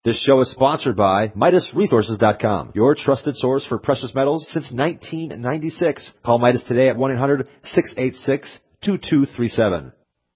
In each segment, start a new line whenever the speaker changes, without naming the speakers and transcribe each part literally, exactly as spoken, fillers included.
This show is sponsored by Midas Resources dot com, your trusted source for precious metals since nineteen ninety-six. Call Midas today at one eight hundred, six eight six, two two three seven.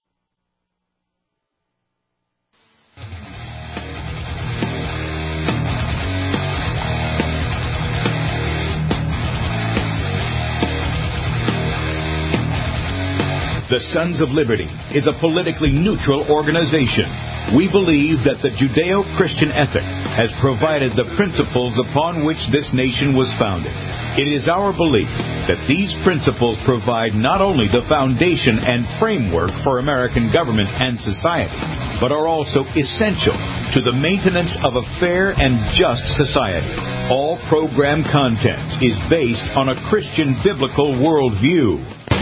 The Sons of Liberty is a politically neutral organization. We believe that the Judeo-Christian ethic has provided the principles upon which this nation was founded. It is our belief that these principles provide not only the foundation and framework for American government and society, but are also essential to the maintenance of a fair and just society. All program content is based on a Christian biblical worldview.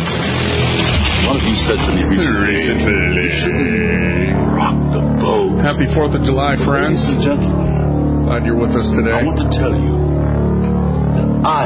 One of you said to me recently, recently. You shouldn't rock the boat.
Happy fourth of July, friends.
Ladies and gentlemen,
glad you're with us today.
I want to tell you that I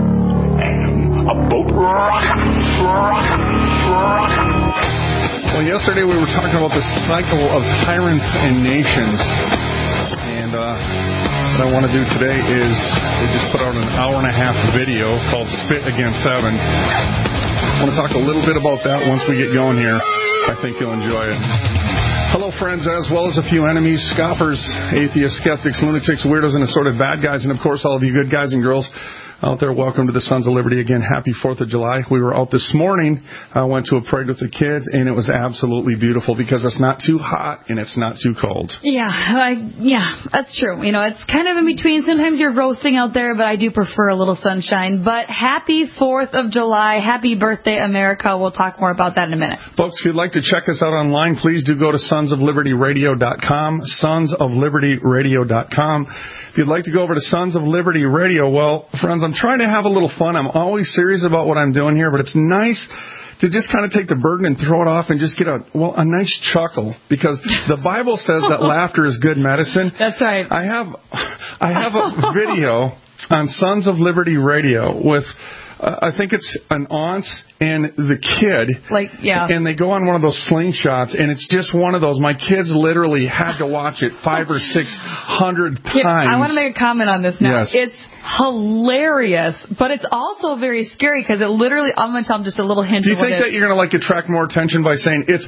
am a boat rocker. rocker, rocker.
Well, yesterday we were talking about the cycle of tyrants and nations. And uh, what I want to do today is we just put out an hour and a half video called Spit Against Heaven. I want to talk a little bit about that once we get going here. I think you'll enjoy it. Hello, friends, as well as a few enemies, scoffers, atheists, skeptics, lunatics, weirdos, and assorted bad guys, and, of course, all of you good guys and girls out there. Welcome to the Sons of Liberty again. Happy fourth of July. We were out this morning. I went to a parade with the kids, and it was absolutely beautiful because it's not too hot and it's not too cold.
Yeah, I, yeah, that's true. You know, it's kind of in between. Sometimes you're roasting out there, but I do prefer a little sunshine. But happy fourth of July. Happy birthday, America. We'll talk more about that in a minute.
Folks, if you'd like to check us out online, please do go to sons of liberty radio dot com, sons of liberty radio dot com. If you'd like to go over to Sons of Liberty Radio, well, friends, I'm trying to have a little fun. I'm always serious about what I'm doing here, but it's nice to just kind of take the burden and throw it off and just get a, well, a nice chuckle, because the Bible says that laughter is good medicine.
That's right.
I have, I have a video on Sons of Liberty Radio with, uh, I think it's an aunt and the kid.
Like, yeah.
And they go on one of those slingshots, and it's just one of those. My kids literally had to watch it five or six hundred times.
I want to make a comment on this now.
Yes.
It's hilarious, but it's also very scary because it literally, I'm going to tell them just a little hint.
Do you
of
think
what
that you're going to like attract more attention by saying it's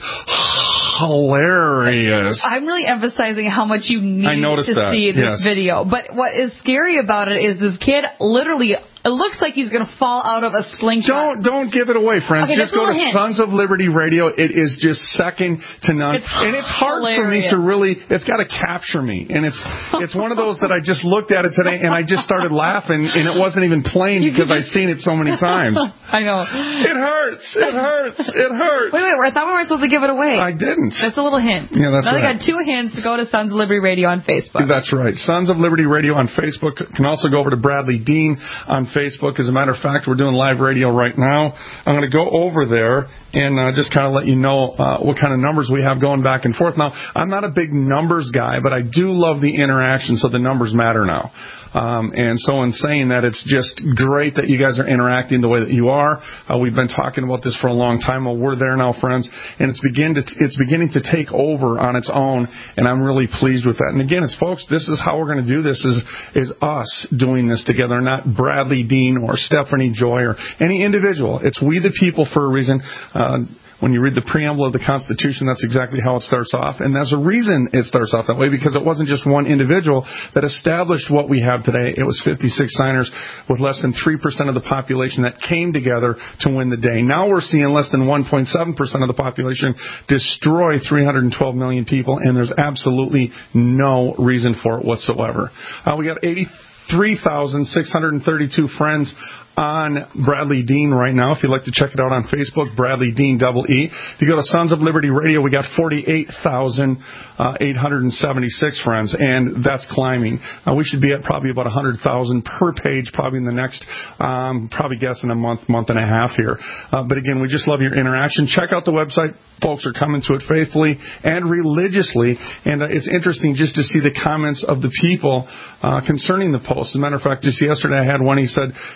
hilarious?
I'm really emphasizing how much you need
I noticed
to
that.
see this
yes.
video. But what is scary about it is this kid literally, it looks like he's going to fall out of a slingshot.
Don't don't give it away, friends.
Okay,
just go to
hint.
Sons of Liberty Radio. It is just second to none.
It's
and it's hard
hilarious.
for me to really, it's got to capture me. And it's it's one of those that I just looked at it today and I just started laughing, and it wasn't even playing because I've seen it so many times.
I know.
It hurts. It hurts. It hurts.
Wait, wait, I thought we weren't supposed to give it away.
I didn't.
That's a little hint.
Yeah, that's
now
right.
Now they got two hints to go to Sons of Liberty Radio on Facebook.
That's right. Sons of Liberty Radio on Facebook. Can also go over to Bradley Dean on Facebook. As a matter of fact, we're doing live radio right now. I'm going to go over there and uh, just kind of let you know uh, what kind of numbers we have going back and forth. Now, I'm not a big numbers guy, but I do love the interaction, so the numbers matter now. Um, and so in saying that, it's just great that you guys are interacting the way that you are. Uh, we've been talking about this for a long time. Well, we're there now, friends, and it's begin to it's beginning to take over on its own, and I'm really pleased with that. And again, it's folks, this is how we're going to do this, is is us doing this together, not Bradley Dean or Stephanie Joy or any individual. It's we the people for a reason. Uh, When you read the preamble of the Constitution, that's exactly how it starts off. And there's a reason it starts off that way, because it wasn't just one individual that established what we have today. It was fifty-six signers with less than three percent of the population that came together to win the day. Now we're seeing less than one point seven percent of the population destroy three hundred twelve million people, and there's absolutely no reason for it whatsoever. Uh, we got eighty-three thousand six hundred thirty-two friends on Bradley Dean right now. If you'd like to check it out on Facebook, Bradley Dean, double E. If you go to Sons of Liberty Radio, we got forty-eight thousand eight hundred seventy-six friends, and that's climbing. Uh, we should be at probably about one hundred thousand per page, probably in the next, um, probably guessing a month, month and a half here. Uh, but again, we just love your interaction. Check out the website. Folks are coming to it faithfully and religiously, and uh, it's interesting just to see the comments of the people uh, concerning the post. As a matter of fact, just yesterday I had one, he said, you know, I was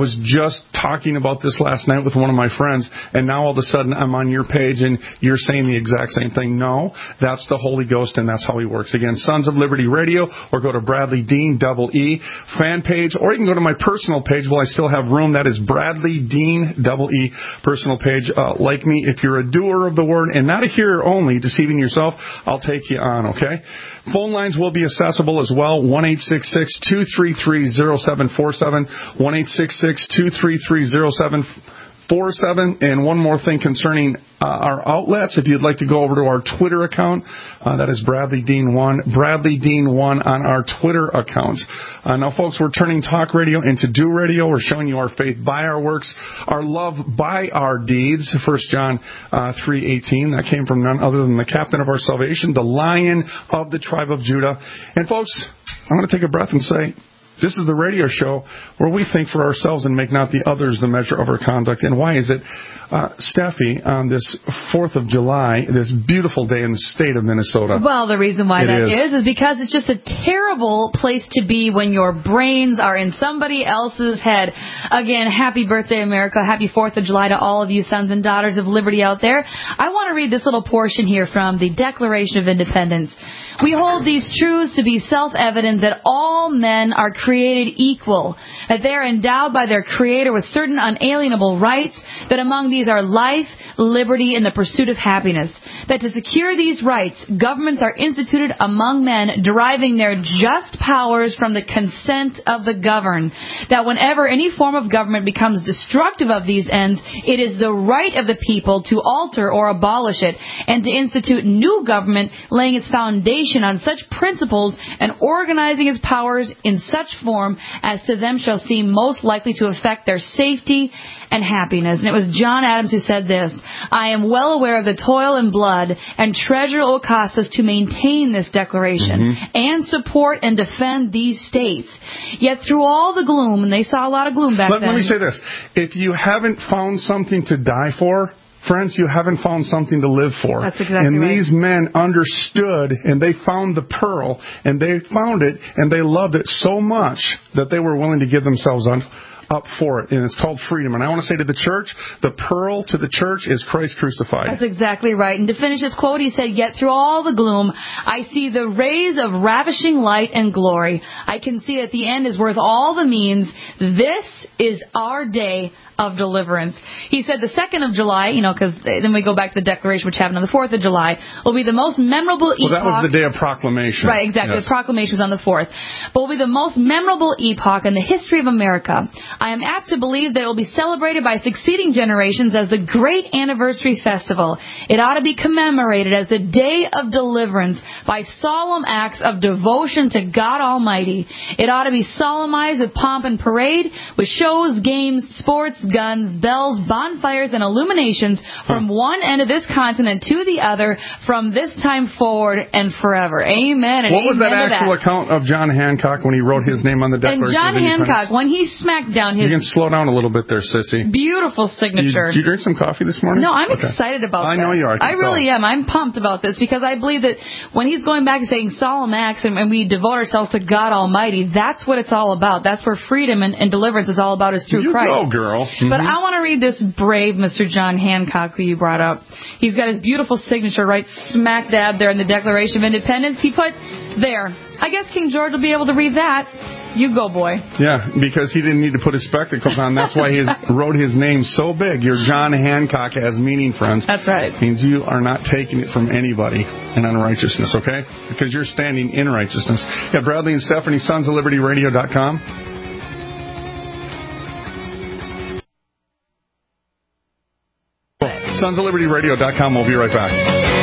was just talking about this last night with one of my friends, and now all of a sudden I'm on your page and you're saying the exact same thing. No, that's the Holy Ghost, and that's how he works. Again, Sons of Liberty Radio, or go to Bradley Dean, double E, fan page, or you can go to my personal page while I still have room. That is Bradley Dean, double E, personal page. Uh, like me, if you're a doer of the word and not a hearer only, deceiving yourself, I'll take you on, okay? Phone lines will be accessible as well, one eight six six, two three three, zero seven four seven, one eight six six, two three three, zero seven four seven. And one more thing concerning uh, our outlets, if you'd like to go over to our Twitter account, uh, that is Bradley Dean one, Bradley Dean one on our Twitter account. Uh, now, folks, we're turning talk radio into do radio. We're showing you our faith by our works, our love by our deeds. First John uh, three eighteen, that came from none other than the captain of our salvation, the Lion of the tribe of Judah. And, folks, I'm going to take a breath and say, this is the radio show where we think for ourselves and make not the others the measure of our conduct. And why is it, uh, Steffi, on this fourth of July, this beautiful day in the state of Minnesota?
Well, the reason why
it
that
is.
is is because it's just a terrible place to be when your brains are in somebody else's head. Again, happy birthday, America. Happy fourth of July to all of you sons and daughters of liberty out there. I want to read this little portion here from the Declaration of Independence. We hold these truths to be self-evident that all men are created equal, that they are endowed by their Creator with certain unalienable rights, that among these are life, liberty, and the pursuit of happiness, that to secure these rights, governments are instituted among men, deriving their just powers from the consent of the governed, that whenever any form of government becomes destructive of these ends, it is the right of the people to alter or abolish it, and to institute new government, laying its foundation on such principles and organizing its powers in such form as to them shall seem most likely to affect their safety and happiness. And it was John Adams who said this: I am well aware of the toil and blood and treasure it will cost us to maintain this declaration mm-hmm. and support and defend these states. Yet through all the gloom, and they saw a lot of gloom back
let,
then.
Let me say this. If you haven't found something to die for, friends, you haven't found something to live for.
That's exactly
and
right.
these men understood, and they found the pearl, and they found it, and they loved it so much that they were willing to give themselves un- up for it. And it's called freedom. And I want to say to the church, the pearl to the church is Christ crucified.
That's exactly right. And to finish his quote, he said, yet through all the gloom, I see the rays of ravishing light and glory. I can see that the end is worth all the means. This is our day of deliverance. He said the second of July, you know, because then we go back to the Declaration, which happened on the fourth of July, will be the most memorable epoch.
Well, that was the day of proclamation.
Right, exactly.
Yes.
The proclamation was on the fourth. But will be the most memorable epoch in the history of America. I am apt to believe that it will be celebrated by succeeding generations as the great anniversary festival. It ought to be commemorated as the day of deliverance by solemn acts of devotion to God Almighty. It ought to be solemnized with pomp and parade, with shows, games, sports, guns, bells, bonfires, and illuminations from huh. one end of this continent to the other from this time forward and forever. Amen. And
what was
amen
that actual
that.
account of John Hancock when he wrote his name on the Declaration
and John
of Independence?
Hancock, when he smacked down his...
You can slow down a little bit there, sissy.
Beautiful signature.
Did you, you drink some coffee this morning?
No, I'm
okay.
excited about
I
this.
know you are. I,
I really am. I'm pumped about this because I believe that when he's going back and saying solemn acts and, and we devote ourselves to God Almighty, that's what it's all about. That's where freedom and, and deliverance is all about, is through
you
Christ.
You go, girl. Mm-hmm.
But I want to read this brave Mister John Hancock who you brought up. He's got his beautiful signature right smack dab there in the Declaration of Independence. He put there. I guess King George will be able to read that. You go, boy.
Yeah, because he didn't need to put his spectacles on. That's why he wrote his name so big. Your John Hancock has meaning, friends.
That's right.
It means you are not taking it from anybody in unrighteousness, okay? Because you're standing in righteousness. Yeah, Bradley and Stephanie, sons of liberty radio dot com. sons of liberty radio dot com. We'll be right back.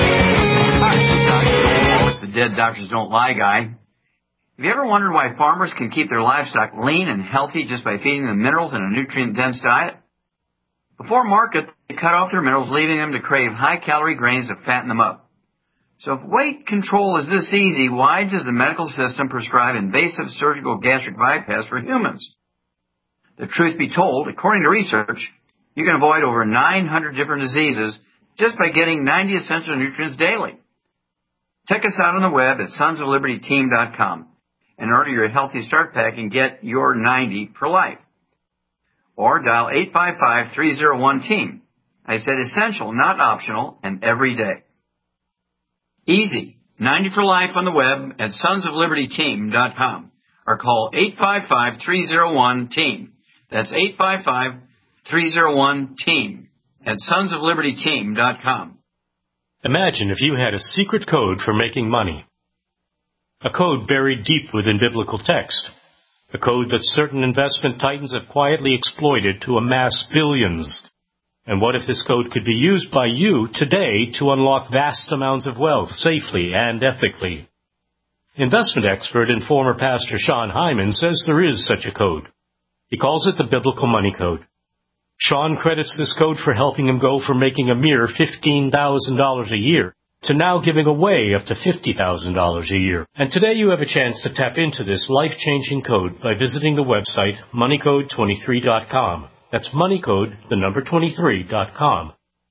Hi, the dead doctors don't lie guy. Have you ever wondered why farmers can keep their livestock lean and healthy just by feeding them minerals in a nutrient-dense diet? Before market, they cut off their minerals, leaving them to crave high-calorie grains to fatten them up. So if weight control is this easy, why does the medical system prescribe invasive surgical gastric bypass for humans? The truth be told, according to research, you can avoid over nine hundred different diseases just by getting ninety essential nutrients daily. Check us out on the web at sons of liberty team dot com and order your Healthy Start Pack and get your ninety for life. or dial eight five five, three oh one, team. I said essential, not optional, and every day. Easy. ninety for life on the web at sons of liberty team dot com or call eight five five, three oh one, team. That's eight five five, three oh one, team at sons of liberty team dot com.
Imagine if you had a secret code for making money. A code buried deep within biblical text. A code that certain investment titans have quietly exploited to amass billions. And what if this code could be used by you today to unlock vast amounts of wealth safely and ethically? Investment expert and former pastor Sean Hyman says there is such a code. He calls it the Biblical Money Code. Sean credits this code for helping him go from making a mere fifteen thousand dollars a year to now giving away up to fifty thousand dollars a year. And today you have a chance to tap into this life-changing code by visiting the website money code twenty-three dot com. That's moneycode, the number twenty-three dot com.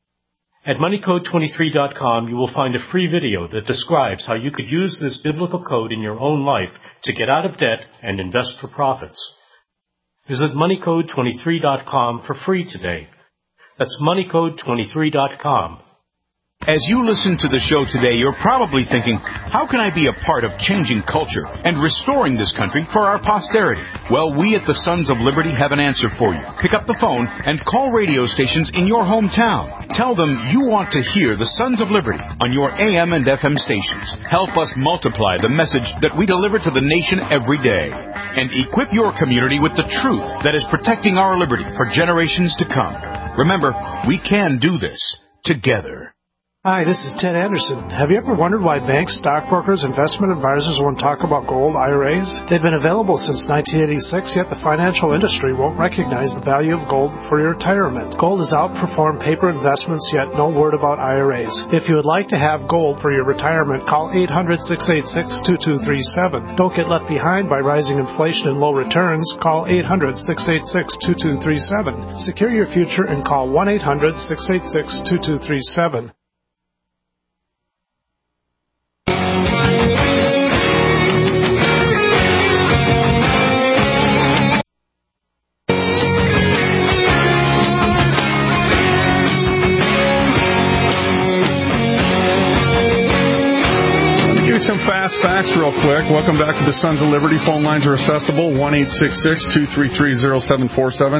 At money code twenty-three dot com, you will find a free video that describes how you could use this biblical code in your own life to get out of debt and invest for profits. Visit money code twenty-three dot com for free today. That's money code twenty-three dot com.
As you listen to the show today, you're probably thinking, how can I be a part of changing culture and restoring this country for our posterity? Well, we at the Sons of Liberty have an answer for you. Pick up the phone and call radio stations in your hometown. Tell them you want to hear the Sons of Liberty on your A M and F M stations. Help us multiply the message that we deliver to the nation every day. And equip your community with the truth that is protecting our liberty for generations to come. Remember, we can do this together.
Hi, this is Ted Anderson. Have you ever wondered why banks, stockbrokers, investment advisors won't talk about gold I R As? They've been available since nineteen eighty-six, yet the financial industry won't recognize the value of gold for your retirement. Gold has outperformed paper investments, yet no word about I R As. If you would like to have gold for your retirement, call eight hundred, six eight six, two two three seven. Don't get left behind by rising inflation and low returns. Call eight hundred, six eight six, two two three seven. Secure your future and call one eight hundred, six eight six, two two three seven.
Some fast facts real quick. Welcome back to the Sons of Liberty. Phone lines are accessible, one eight six six, two three three, zero seven four seven.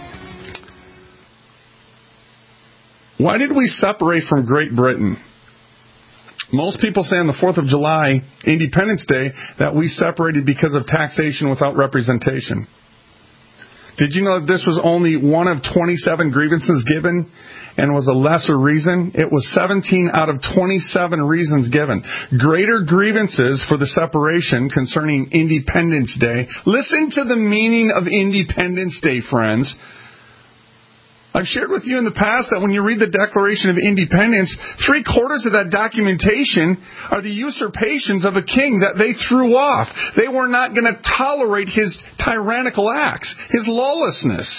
Why did we separate from Great Britain? Most people say on the fourth of July, Independence Day, that we separated because of taxation without representation. Did you know that this was only one of twenty-seven grievances given and was a lesser reason? It was seventeen out of twenty-seven reasons given. Greater grievances for the separation concerning Independence Day. Listen to the meaning of Independence Day, friends. I've shared with you in the past that when you read the Declaration of Independence, three quarters of that documentation are the usurpations of a king that they threw off. They were not going to tolerate his tyrannical acts, his lawlessness.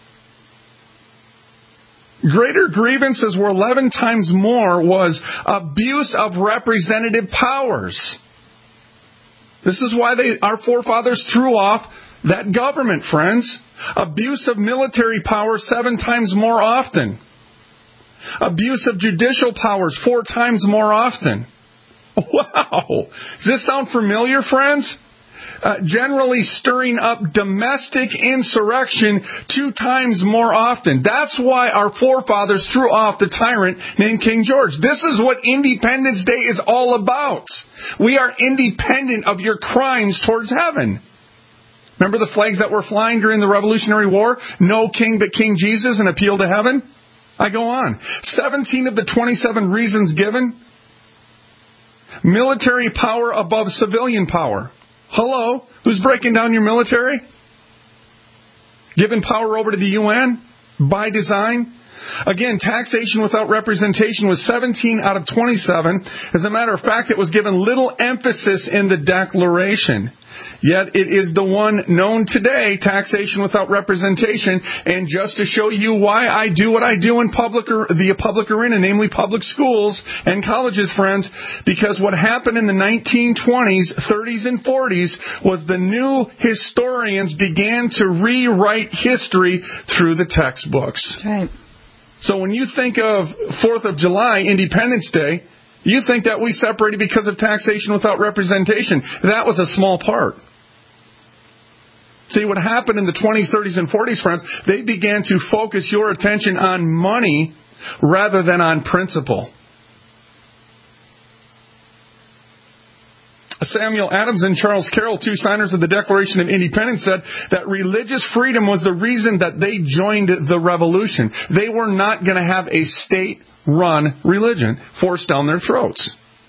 Greater grievances were eleven times more was abuse of representative powers. This is why they, our forefathers threw off that government, friends. Abuse of military power seven times more often. Abuse of judicial powers four times more often. Wow! Does this sound familiar, friends? Uh, generally stirring up domestic insurrection two times more often. That's why our forefathers threw off the tyrant named King George. This is what Independence Day is all about. We are independent of your crimes towards heaven. Remember the flags that were flying during the Revolutionary War? No king but King Jesus and appeal to heaven? I go on. seventeen of the twenty-seven reasons given. Military power above civilian power. Hello? Who's breaking down your military? Giving power over to the U N? By design? Again, taxation without representation was seventeen out of twenty-seven. As a matter of fact, it was given little emphasis in the Declaration. Yet it is the one known today, taxation without representation. And just to show you why I do what I do in public, the public arena, namely public schools and colleges, friends, because what happened in the nineteen twenties, thirties, and forties was the new historians began to rewrite history through the textbooks.
Right.
So when you think of fourth of July, Independence Day, you think that we separated because of taxation without representation. That was a small part. See, what happened in the twenties, thirties, and forties, friends, they began to focus your attention on money rather than on principle. Samuel Adams and Charles Carroll, two signers of the Declaration of Independence, said that religious freedom was the reason that they joined the revolution. They were not going to have a state-run religion forced down their throats.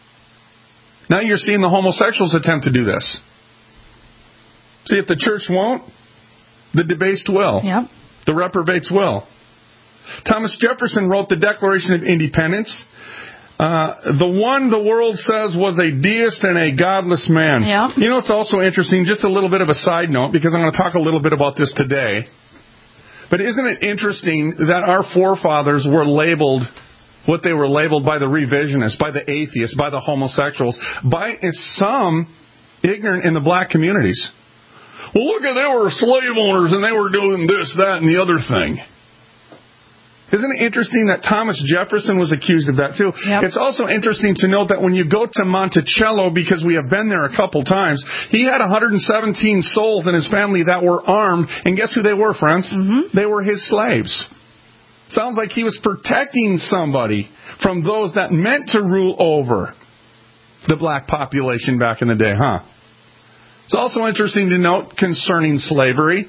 Now you're seeing the homosexuals attempt to do this. See, if the church won't, the debased will.
Yep.
The reprobates will. Thomas Jefferson wrote the Declaration of Independence. Uh, the one the world says was a deist and a godless man.
Yeah.
You know, it's also interesting, just a little bit of a side note, because I'm going to talk a little bit about this today. But isn't it interesting that our forefathers were labeled what they were labeled by the revisionists, by the atheists, by the homosexuals, by some ignorant in the black communities? Well, look at, they were slave owners and they were doing this, that, and the other thing. Isn't it interesting that Thomas Jefferson was accused of that too?
Yep.
It's also interesting to note that when you go to Monticello, because we have been there a couple times, he had one hundred seventeen souls in his family that were armed. And guess who they were, friends? Mm-hmm. They were his slaves. Sounds like he was protecting somebody from those that meant to rule over the black population back in the day, huh? It's also interesting to note concerning slavery.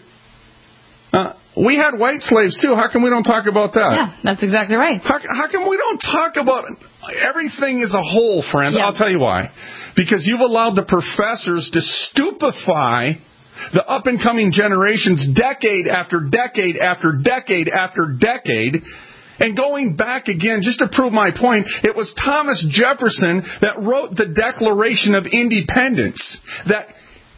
Uh, we had white slaves too. How come we don't talk about that?
Yeah, that's exactly right.
How, how come we don't talk about everything as a whole, friends?
Yeah.
I'll tell you why. Because you've allowed the professors to stupefy the up-and-coming generations decade after decade after decade after decade. And going back again, just to prove my point, it was Thomas Jefferson that wrote the Declaration of Independence that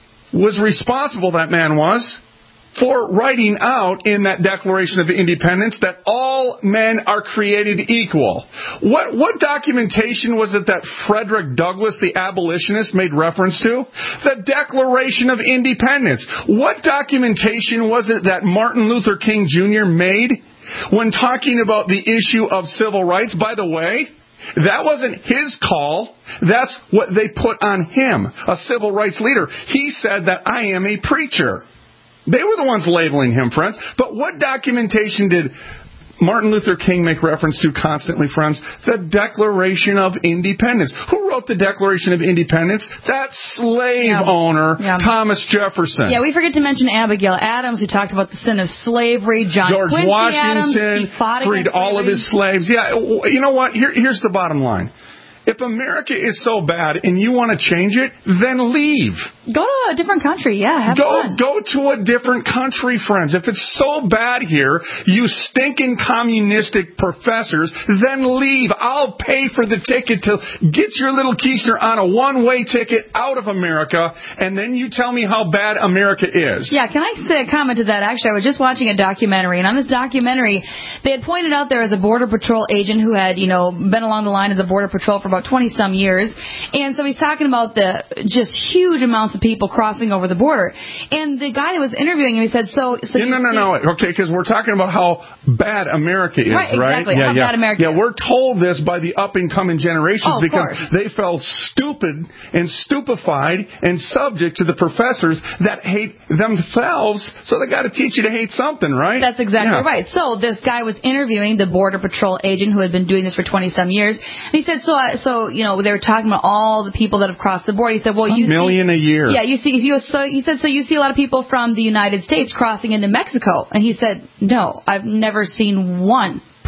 was responsible, that man was, for writing out in that Declaration of Independence that all men are created equal. What what documentation was it that Frederick Douglass, the abolitionist, made reference to? The Declaration of Independence. What documentation was it that Martin Luther King Junior made when talking about the issue of civil rights? By the way, that wasn't his call. That's what they put on him, a civil rights leader. He said that I am a preacher. They were the ones labeling him, friends. But what documentation did Martin Luther King make reference to constantly, friends? The Declaration of Independence. Who wrote the Declaration of Independence? That slave
yeah.
owner,
yeah.
Thomas Jefferson.
Yeah, we forget to mention Abigail Adams, who talked about the sin of slavery. John
George
Quincy
Washington
Adams, he fought
freed all of his slaves. Yeah, you know what? Here, here's the bottom line. If America is so bad and you want to change it, then leave.
Go to a different country, yeah, have
go,
fun.
Go to a different country, friends. If it's so bad here, you stinking communistic professors, then leave. I'll pay for the ticket to get your little keister on a one-way ticket out of America, and then you tell me how bad America is.
Yeah, can I say a comment to that? Actually, I was just watching a documentary, and on this documentary, they had pointed out there was a Border Patrol agent who had, you know, been along the line of the Border Patrol for about twenty-some years, and so he's talking about the just huge amounts of people crossing over the border. And the guy that was interviewing him, he said, so... so
no, no, no, no, okay, because we're talking about how bad America is,
right?
right?
Exactly,
yeah,
how
yeah.
bad America
Yeah,
is.
we're told this by the up-and-coming generations
oh,
because
course.
they felt stupid and stupefied and subject to the professors that hate themselves, so they got to teach you to hate something, right?
That's exactly
yeah.
right. So this guy was interviewing the Border Patrol agent who had been doing this for twenty-some years. And he said, so, I, so you know, they were talking about all the people that have crossed the border. He said, well,
a
you
million
see,
a year.
Yeah, you see, you, so he said, so you see a lot of people from the United States crossing into Mexico. And he said, no, I've never seen one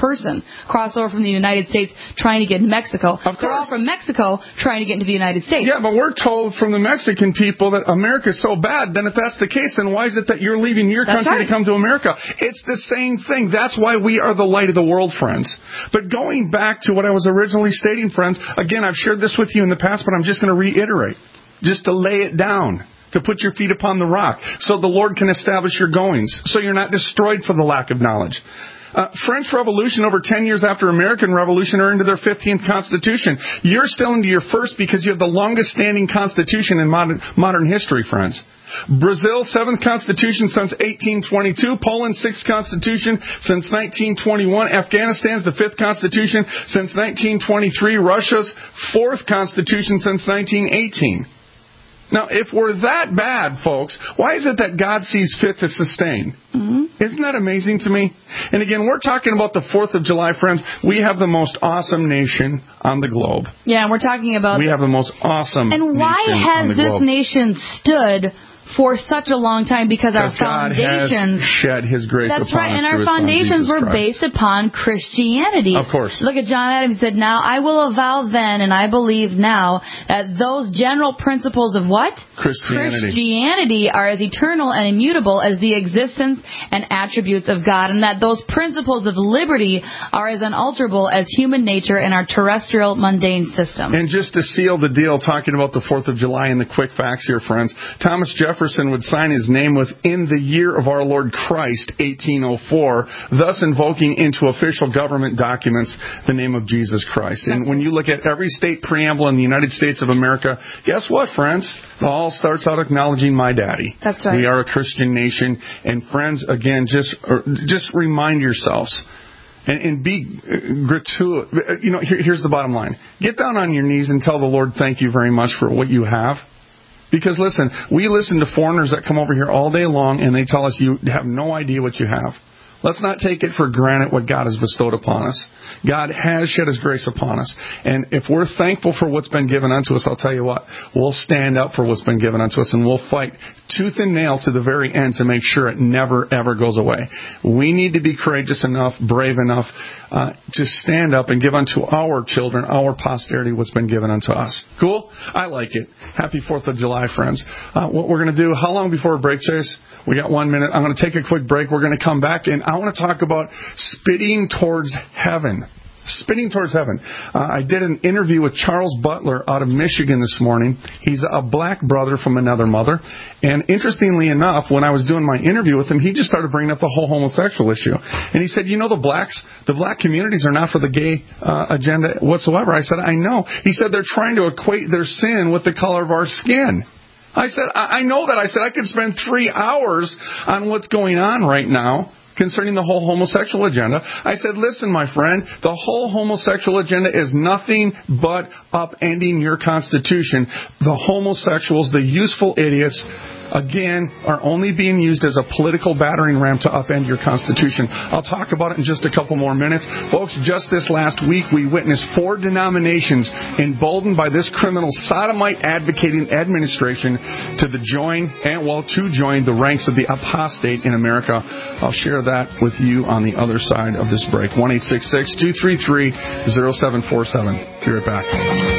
person cross over from the United States trying to get into Mexico.
Of course.
They're all from Mexico trying to get into the United States.
Yeah, but we're told from the Mexican people that America's so bad. Then if that's the case, then why is it that you're leaving your
That's
country
right.
to come to America? It's the same thing. That's why we are the light of the world, friends. But going back to what I was originally stating, friends, again, I've shared this with you in the past, but I'm just going to reiterate, just to lay it down, to put your feet upon the rock, so the Lord can establish your goings, so you're not destroyed for the lack of knowledge. Uh, French Revolution, over ten years after American Revolution, are into their fifteenth Constitution. You're still into your first because you have the longest standing Constitution in modern, modern history, friends. Brazil, seventh Constitution since eighteen twenty-two. Poland, sixth Constitution since nineteen twenty-one. Afghanistan's the fifth Constitution since nineteen twenty-three. Russia's fourth Constitution since nineteen eighteen. Now, if we're that bad, folks, why is it that God sees fit to sustain? Mm-hmm. Isn't that amazing to me? And again, we're talking about the fourth of July, friends. We have the most awesome nation on the globe.
Yeah, and we're talking about...
We have the most awesome
And why
nation
has
on the
this
globe.
nation stood for such a long time? Because our
Because God
foundations...
has shed His grace
That's
upon
right,
us
and our
through His Son,
foundations
Jesus
were
Christ.
based upon Christianity.
Of course.
Look at John Adams said, "Now I will avow then, and I believe now, that those general principles of what?
Christianity.
Christianity are as eternal and immutable as the existence and attributes of God, and that those principles of liberty are as unalterable as human nature and our terrestrial mundane system."
And just to seal the deal, talking about the fourth of July and the quick facts here, friends, Thomas Jefferson would sign his name with "in the year of our Lord Christ, eighteen oh four, thus invoking into official government documents the name of Jesus Christ. And when you look at every state preamble in the United States of America, guess what, friends? It all starts out acknowledging my daddy.
That's right.
We are a Christian nation. And friends, again, just just remind yourselves, And, and be uh, gratuitous. You know, here, here's the bottom line. Get down on your knees and tell the Lord thank you very much for what you have. Because, listen, we listen to foreigners that come over here all day long, and they tell us you have no idea what you have. Let's not take it for granted what God has bestowed upon us. God has shed His grace upon us. And if we're thankful for what's been given unto us, I'll tell you what, we'll stand up for what's been given unto us, and we'll fight tooth and nail to the very end to make sure it never, ever goes away. We need to be courageous enough, brave enough uh, to stand up and give unto our children, our posterity, what's been given unto us. Cool? I like it. Happy fourth of July, friends. Uh, what we're going to do, how long before a break, Chase? We got one minute. I'm going to take a quick break. We're going to come back, and I want to talk about spitting towards heaven. Spitting towards heaven. Uh, I did an interview with Charles Butler out of Michigan this morning. He's a black brother from another mother. And interestingly enough, when I was doing my interview with him, he just started bringing up the whole homosexual issue. And he said, you know, the blacks, the black communities are not for the gay uh, agenda whatsoever. I said, I know. He said they're trying to equate their sin with the color of our skin. I said, I know that. I said, I could spend three hours on what's going on right now concerning the whole homosexual agenda. I said, listen, my friend, the whole homosexual agenda is nothing but upending your Constitution. The homosexuals, the useful idiots, again, are only being used as a political battering ram to upend your Constitution. I'll talk about it in just a couple more minutes. Folks, just this last week, we witnessed four denominations emboldened by this criminal sodomite advocating administration to the join, and well, to join the ranks of the apostate in America. I'll share that with you on the other side of this break. one eight six six, two three three, zero seven four seven. Be right back.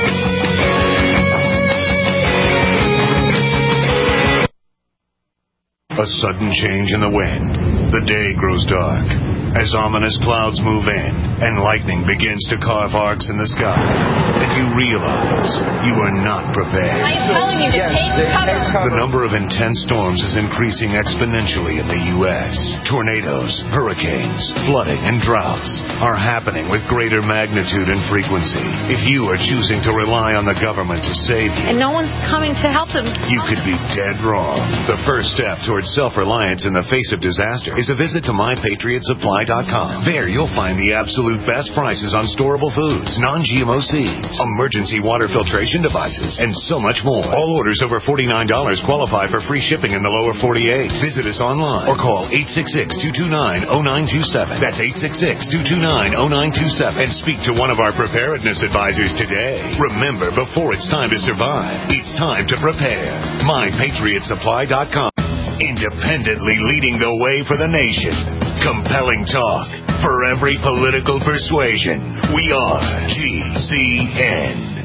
A sudden change in the wind. The day grows dark as ominous clouds move in and lightning begins to carve arcs in the sky. And you realize you are not prepared.
I am telling you to take cover.
The number of intense storms is increasing exponentially in the U S Tornadoes, hurricanes, flooding, and droughts are happening with greater magnitude and frequency. If you are choosing to rely on the government to save you,
And no one's coming to help them.
you could be dead wrong. The first step towards self-reliance in the face of disaster is a visit to my patriot supply dot com. There you'll find the absolute best prices on storable foods, non-G M O seeds, emergency water filtration devices, and so much more. All orders over forty-nine dollars qualify for free shipping in the lower forty-eight. Visit us online or call eight six six, two two nine, zero nine two seven. That's eight six six, two two nine, zero nine two seven. And speak to one of our preparedness advisors today. Remember, before it's time to survive, it's time to prepare. my patriot supply dot com. Independently leading the way for the nation. Compelling talk, For every political persuasion, we are G C N.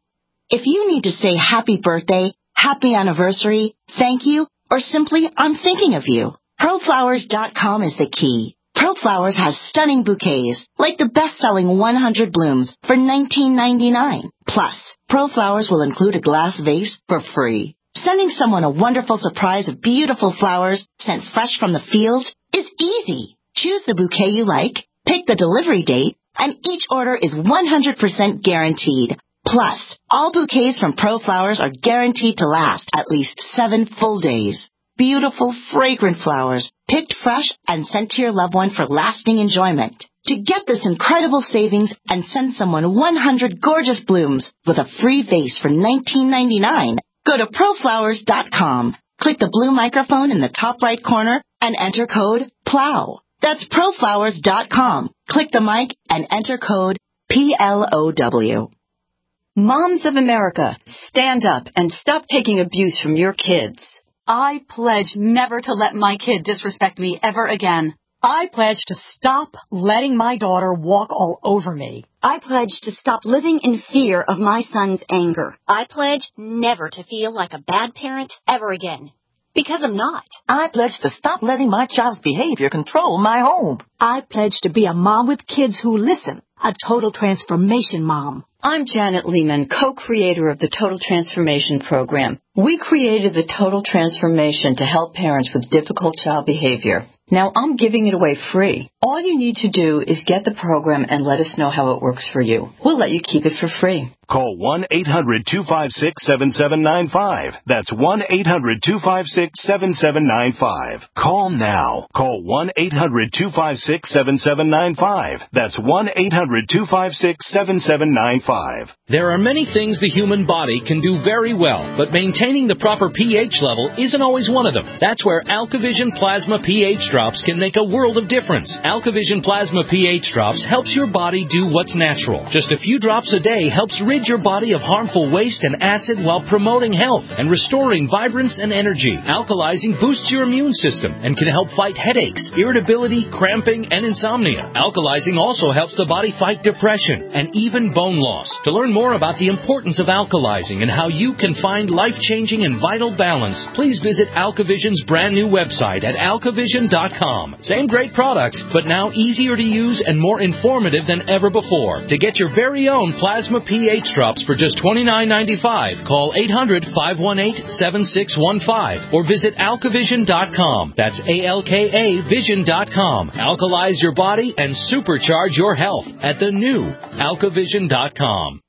If you need to say happy birthday, happy anniversary, thank you, or simply I'm thinking of you, Pro Flowers dot com is the key. ProFlowers has stunning bouquets, like the best-selling one hundred blooms for nineteen ninety-nine. Plus, ProFlowers will include a glass vase for free. Sending someone a wonderful surprise of beautiful flowers sent fresh from the field is easy. Choose the bouquet you like, pick the delivery date, and each order is one hundred percent guaranteed. Plus, all bouquets from ProFlowers are guaranteed to last at least seven full days. Beautiful, fragrant flowers, picked fresh and sent to your loved one for lasting enjoyment. To get this incredible savings and send someone one hundred gorgeous blooms with a free vase for nineteen ninety-nine, go to Pro Flowers dot com. Click the blue microphone in the top right corner and enter code PLOW. That's Pro Flowers dot com. Click the mic and enter code P L O W.
Moms of America, stand up and stop taking abuse from your kids.
I pledge never to let my kid disrespect me ever again.
I pledge to stop letting my daughter walk all over me.
I pledge to stop living in fear of my son's anger.
I pledge never to feel like a bad parent ever again. Because I'm not.
I pledge to stop letting my child's behavior control my home.
I pledge to be a mom with kids who listen. A total transformation mom.
I'm Janet Lehman, co-creator of the Total Transformation Program. We created the Total Transformation to help parents with difficult child behavior. Now I'm giving it away free. All you need to do is get the program and let us know how it works for you. We'll let you keep it for free.
Call one eight hundred two five six seven seven nine five. That's one eight hundred two five six seven seven nine five. Call now. Call one eight hundred two five six seven seven nine five. That's one eight hundred two five six seven seven nine five.
There are many things the human body can do very well, but maintaining the proper pH level isn't always one of them. That's where AlkaVision Plasma pH Drops can make a world of difference. AlkaVision Plasma pH Drops helps your body do what's natural. Just a few drops a day helps rid your body of harmful waste and acid while promoting health and restoring vibrance and energy. Alkalizing boosts your immune system and can help fight headaches, irritability, cramping, and insomnia. Alkalizing also helps the body fight depression and even bone loss. To learn more about the importance of alkalizing and how you can find life-changing and vital balance, please visit AlkaVision's brand new website at alka vision dot com. Same great products, but now easier to use and more informative than ever before. To get your very own Plasma pH Drops for just twenty-nine ninety-five, call eight hundred five one eight seven six one five or visit alka vision dot com. That's A L K A vision dot com. Alkalize your body and supercharge your health at the new alka vision dot com.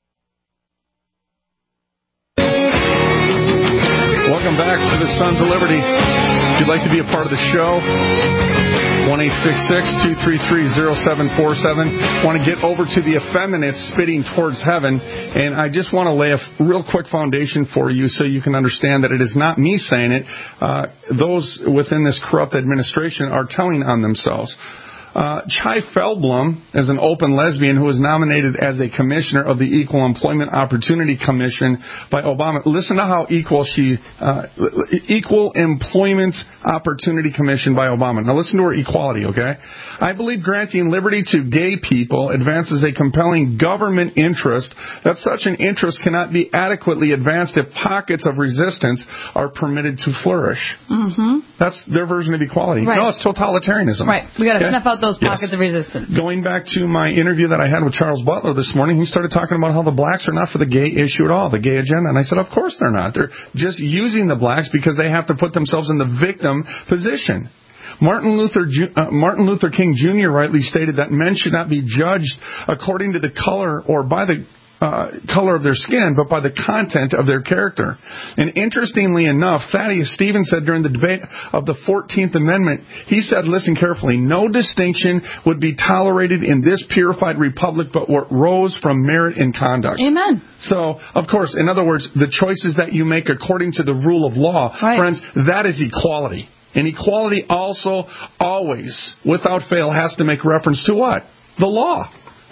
Welcome back to the Sons of Liberty. If you'd like to be a part of the show, one eight six six two three three zero seven four seven. Want to get over to the effeminates spitting towards heaven, and I just want to lay a real quick foundation for you so you can understand that it is not me saying it. Uh, those within this corrupt administration are telling on themselves. Uh, Chai Feldblum is an open lesbian who was nominated as a commissioner of the Equal Employment Opportunity Commission by Obama. Listen to how equal she, uh, Equal Employment Opportunity Commission by Obama. Now listen to her equality, okay? I believe granting liberty to gay people advances a compelling government interest that such an interest cannot be adequately advanced if pockets of resistance are permitted to flourish.
Mm-hmm.
That's their version of equality.
Right.
No, it's totalitarianism.
Right. We got to
okay?
snuff out those pockets
yes.
of resistance.
Going back to my interview that I had with Charles Butler this morning, he started talking about how the blacks are not for the gay issue at all, the gay agenda. And I said, of course they're not. They're just using the blacks because they have to put themselves in the victim position. Martin Luther, uh, Martin Luther King Junior rightly stated that men should not be judged according to the color or by the Uh, color of their skin, but by the content of their character. And interestingly enough, Thaddeus Stevens said during the debate of the fourteenth Amendment, he said, listen carefully, no distinction would be tolerated in this purified republic but what rose from merit and conduct.
Amen.
So, of course, in other words, the choices that you make according to the rule of law,
right.
friends, that is equality. And equality also always, without fail, has to make reference to what? The law.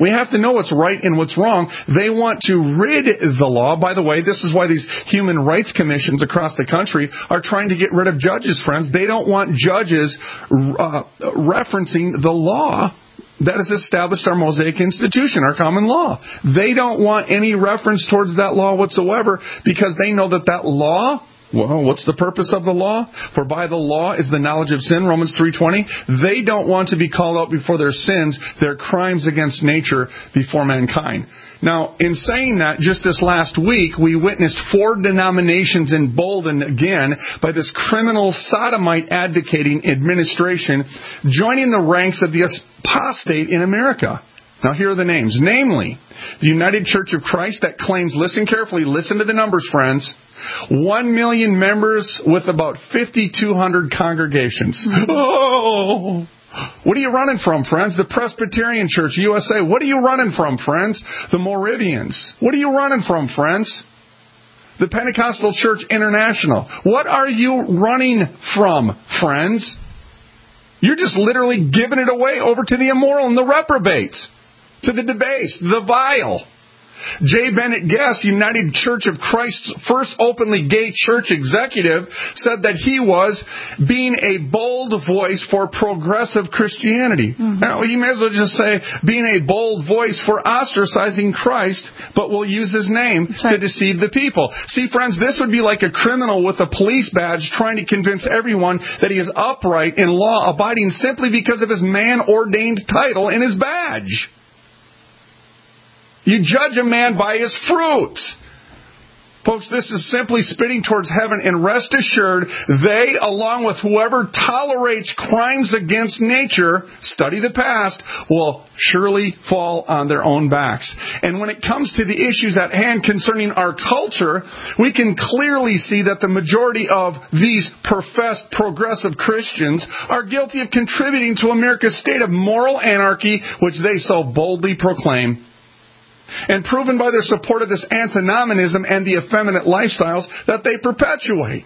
We have to know what's right and what's wrong. They want to rid the law. By the way, this is why these human rights commissions across the country are trying to get rid of judges, friends. They don't want judges uh, referencing the law that has established our Mosaic institution, our common law. They don't want any reference towards that law whatsoever because they know that that law, well, what's the purpose of the law? For by the law is the knowledge of sin, Romans three twenty. They don't want to be called out before their sins, their crimes against nature before mankind. Now, in saying that, just this last week, we witnessed four denominations emboldened again by this criminal sodomite advocating administration joining the ranks of the apostate in America. Now, here are the names. Namely, the United Church of Christ that claims, listen carefully, listen to the numbers, friends, one million members with about fifty-two hundred congregations. Oh! What are you running from, friends? The Presbyterian Church, U S A. What are you running from, friends? The Moravians. What are you running from, friends? The Pentecostal Church International. What are you running from, friends? You're just literally giving it away over to the immoral and the reprobates, to the debased, the vile. J. Bennett Guest, United Church of Christ's first openly gay church executive, said that he was being a bold voice for progressive Christianity. Mm-hmm. Now, you may as well just say being a bold voice for ostracizing Christ, but will use his name right. to deceive the people. See, friends, this would be like a criminal with a police badge trying to convince everyone that he is upright and law-abiding simply because of his man-ordained title and his badge. You judge a man by his fruit. Folks, this is simply spitting towards heaven, and rest assured, they, along with whoever tolerates crimes against nature, study the past, will surely fall on their own backs. And when it comes to the issues at hand concerning our culture, we can clearly see that the majority of these professed progressive Christians are guilty of contributing to America's state of moral anarchy, which they so boldly proclaim. And proven by their support of this antinomianism and the effeminate lifestyles that they perpetuate.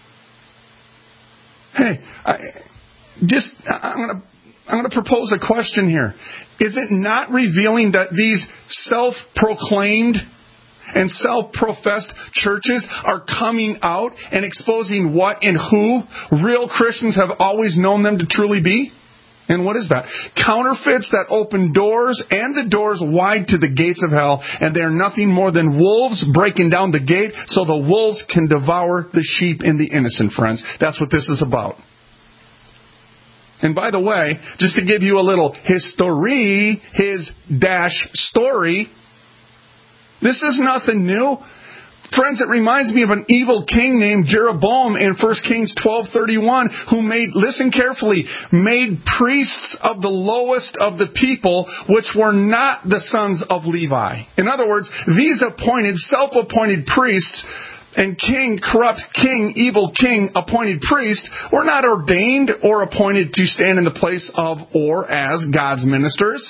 Hey, I, just I'm going to I'm going to propose a question here. Is it not revealing that these self-proclaimed and self-professed churches are coming out and exposing what and who real Christians have always known them to truly be? And what is that? Counterfeits that open doors and the doors wide to the gates of hell, and they are nothing more than wolves breaking down the gate so the wolves can devour the sheep and the innocent, friends. That's what this is about. And by the way, just to give you a little history, his dash story, this is nothing new. Friends, it reminds me of an evil king named Jeroboam in First Kings twelve thirty-one, who made, listen carefully, made priests of the lowest of the people, which were not the sons of Levi. In other words, these appointed, self-appointed priests and king, corrupt king, evil king, appointed priests were not ordained or appointed to stand in the place of or as God's ministers.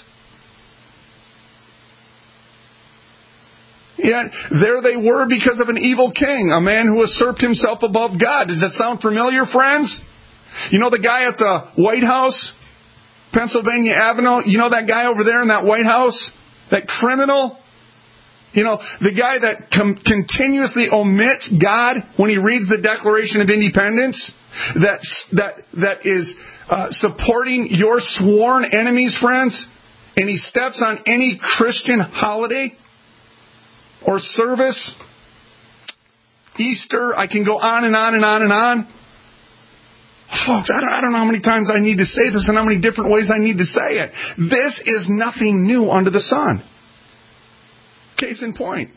Yet there they were because of an evil king, a man who usurped himself above God. Does that sound familiar, friends? You know the guy at the White House, Pennsylvania Avenue? You know that guy over there in that White House? That criminal? You know, the guy that com- continuously omits God when he reads the Declaration of Independence? That, that, that is uh, supporting your sworn enemies, friends? And he steps on any Christian holiday or service, Easter, I can go on and on and on and on. Folks, I don't, I don't know how many times I need to say this and how many different ways I need to say it. This is nothing new under the sun. Case in point.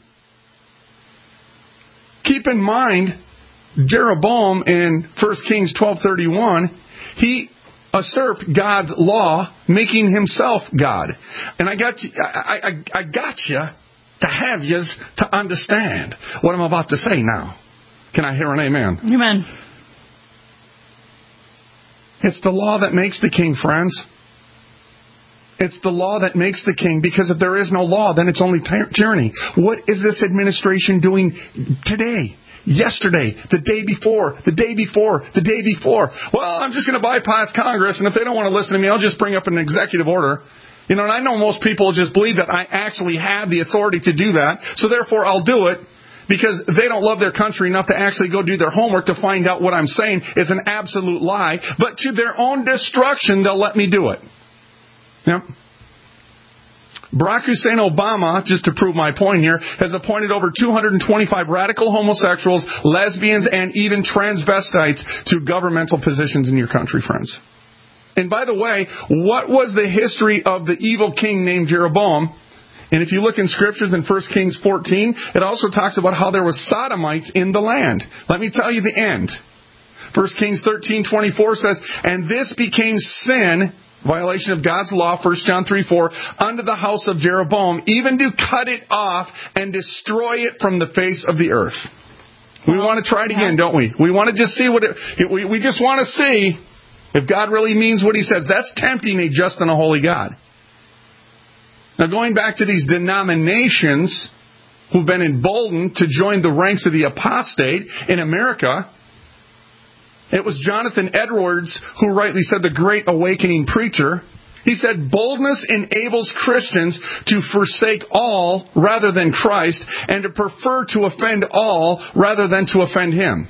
Keep in mind, Jeroboam in First Kings twelve thirty-one, he usurped God's law, making himself God. And I got you, I, I, I got you. To have you to understand what I'm about to say now. Can I hear an amen?
Amen.
It's the law that makes the king, friends. It's the law that makes the king, because if there is no law, then it's only ty- tyranny. What is this administration doing today? Yesterday, the day before, the day before, the day before. Well, I'm just going to bypass Congress, and if they don't want to listen to me, I'll just bring up an executive order. You know, and I know most people just believe that I actually have the authority to do that, so therefore I'll do it, because they don't love their country enough to actually go do their homework to find out what I'm saying is an absolute lie. But to their own destruction, they'll let me do it. Yep. Barack Hussein Obama, just to prove my point here, has appointed over two hundred twenty-five radical homosexuals, lesbians, and even transvestites to governmental positions in your country, friends. And by the way, what was the history of the evil king named Jeroboam? And if you look in scriptures in First Kings fourteen, it also talks about how there was sodomites in the land. Let me tell you the end. First Kings thirteen twenty-four says, and this became sin, violation of God's law, First John three four, unto the house of Jeroboam, even to cut it off and destroy it from the face of the earth. We want to try it again, don't we? We want to just see what it, we, we just want to see if God really means what He says. That's tempting a just and a holy God. Now, going back to these denominations who've been emboldened to join the ranks of the apostate in America, it was Jonathan Edwards who rightly said, the great awakening preacher. He said, boldness enables Christians to forsake all rather than Christ, and to prefer to offend all rather than to offend Him.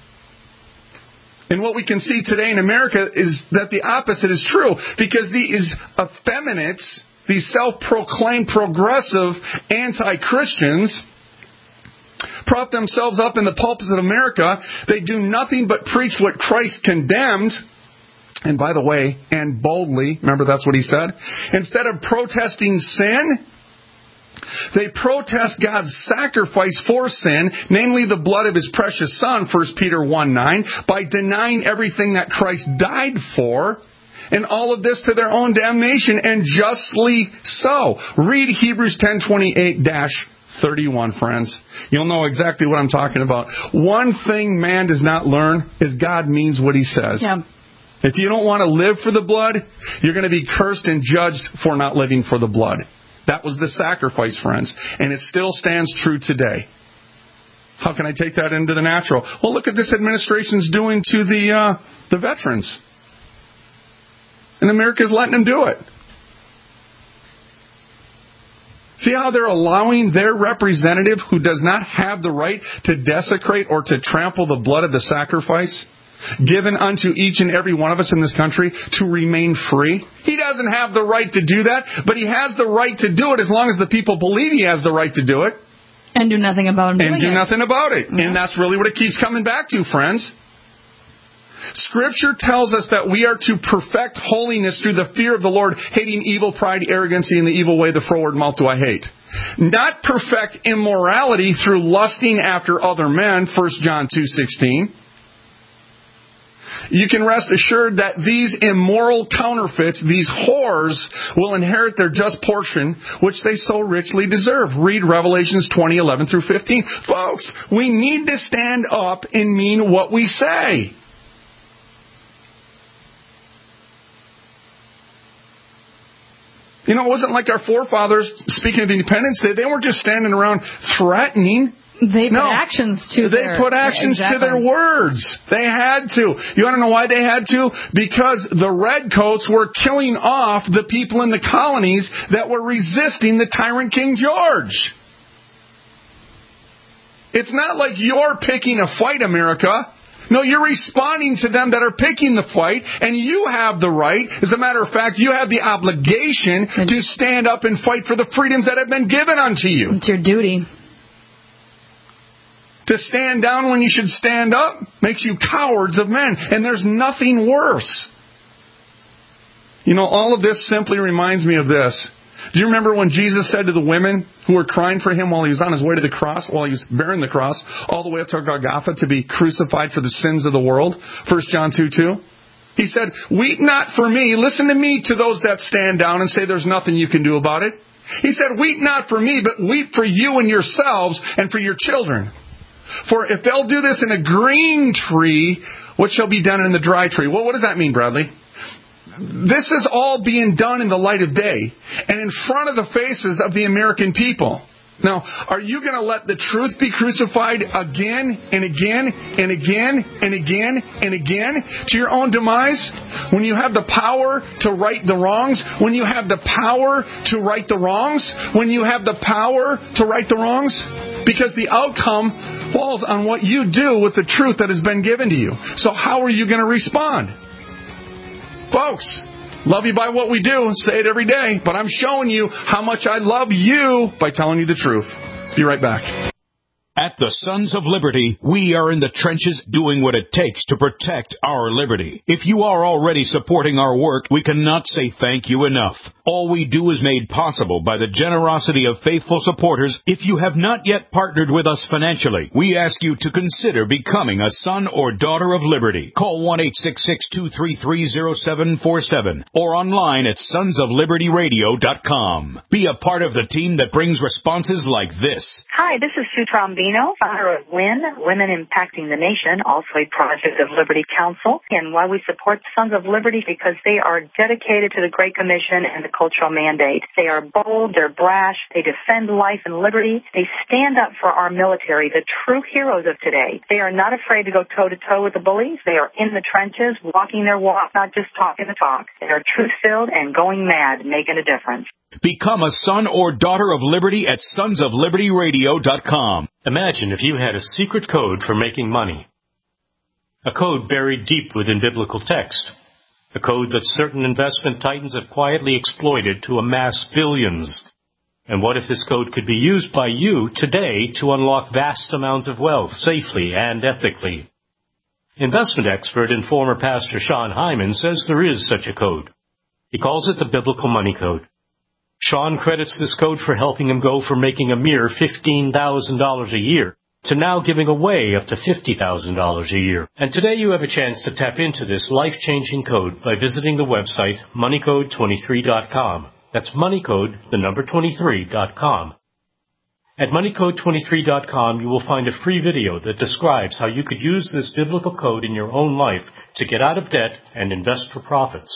And what we can see today in America is that the opposite is true, because these effeminates, these self-proclaimed progressive anti-Christians, prop themselves up in the pulpits of America. They do nothing but preach what Christ condemned. And by the way, and boldly, remember that's what He said? Instead of protesting sin, they protest God's sacrifice for sin, namely the blood of His precious Son, First Peter one nine, by denying everything that Christ died for. And all of this to their own damnation, and justly so. Read Hebrews ten twenty-eight thirty-one, friends. You'll know exactly what I'm talking about. One thing man does not learn is God means what He says. Yeah. If you don't want to live for the blood, you're going to be cursed and judged for not living for the blood. That was the sacrifice, friends. And it still stands true today. How can I take that into the natural? Well, look at this administration's doing to the uh, the veterans. And America's letting them do it. See how they're allowing their representative, who does not have the right to desecrate or to trample the blood of the sacrifice given unto each and every one of us in this country, to remain free? He doesn't have the right to do that, but he has the right to do it as long as the people believe he has the right to do it.
And do nothing about it.
And do
it.
nothing about it. Yeah. And that's really what it keeps coming back to, friends. Scripture tells us that we are to perfect holiness through the fear of the Lord, hating evil, pride, arrogancy, and the evil way, the froward mouth do I hate. Not perfect immorality through lusting after other men, First John two sixteen. You can rest assured that these immoral counterfeits, these whores, will inherit their just portion, which they so richly deserve. Read Revelations twenty eleven through fifteen. Folks, we need to stand up and mean what we say. You know, it wasn't like our forefathers, speaking of Independence Day, they weren't just standing around threatening.
They put
no,
actions to
they
their...
put actions
yeah, exactly.
to their words. They had to. You want to know why they had to? Because the redcoats were killing off the people in the colonies that were resisting the tyrant King George. It's not like you're picking a fight, America. No, you're responding to them that are picking the fight, and you have the right. As a matter of fact, you have the obligation to stand up and fight for the freedoms that have been given unto you.
It's your duty.
To stand down when you should stand up makes you cowards of men, and there's nothing worse. You know, all of this simply reminds me of this. Do you remember when Jesus said to the women who were crying for Him while He was on His way to the cross, while He was bearing the cross, all the way up to Golgotha to be crucified for the sins of the world? First John two two. He said, weep not for me. Listen to me, to those that stand down and say there's nothing you can do about it. He said, weep not for me, but weep for you and yourselves and for your children. For if they'll do this in a green tree, what shall be done in the dry tree? Well, what does that mean, Bradley? This is all being done in the light of day and in front of the faces of the American people. Now, are you going to let the truth be crucified again and again and again and again and again to your own demise? When you have the power to right the wrongs? When you have the power to right the wrongs? When you have the power to right the wrongs? Because the outcome falls on what you do with the truth that has been given to you. So how are you going to respond? Folks, love you by what we do. Say it every day. But I'm showing you how much I love you by telling you the truth. Be right back.
At the Sons of Liberty, we are in the trenches doing what it takes to protect our liberty. If you are already supporting our work, we cannot say thank you enough. All we do is made possible by the generosity of faithful supporters. If you have not yet partnered with us financially, we ask you to consider becoming a son or daughter of liberty. Call one eight six six, two three three, zero seven four seven or online at sons of liberty radio dot com. Be a part of the team that brings responses like this.
Hi, this is Sue Trombino, founder of WIN, Women Impacting the Nation, also a project of Liberty Council. And why we support Sons of Liberty, because they are dedicated to the Great Commission and the cultural mandate. They are bold, they're brash, they defend life and liberty. They stand up for our military, the true heroes of today. They are not afraid to go toe-to-toe with the bullies. They are in the trenches, walking their walk, not just talking the talk. They are truth-filled and going mad, making a difference.
Become a son or daughter of liberty at sons of liberty radio dot com.
Imagine if you had a secret code for making money. A code buried deep within biblical text. A code that certain investment titans have quietly exploited to amass billions. And what if this code could be used by you today to unlock vast amounts of wealth safely and ethically? Investment expert and former pastor Sean Hyman says there is such a code. He calls it the Biblical Money Code. Sean credits this code for helping him go from making a mere fifteen thousand dollars a year to now giving away up to fifty thousand dollars a year. And today you have a chance to tap into this life-changing code by visiting the website money code twenty-three dot com. That's moneycode, the number twenty-three dot com. At money code twenty-three dot com, you will find a free video that describes how you could use this biblical code in your own life to get out of debt and invest for profits.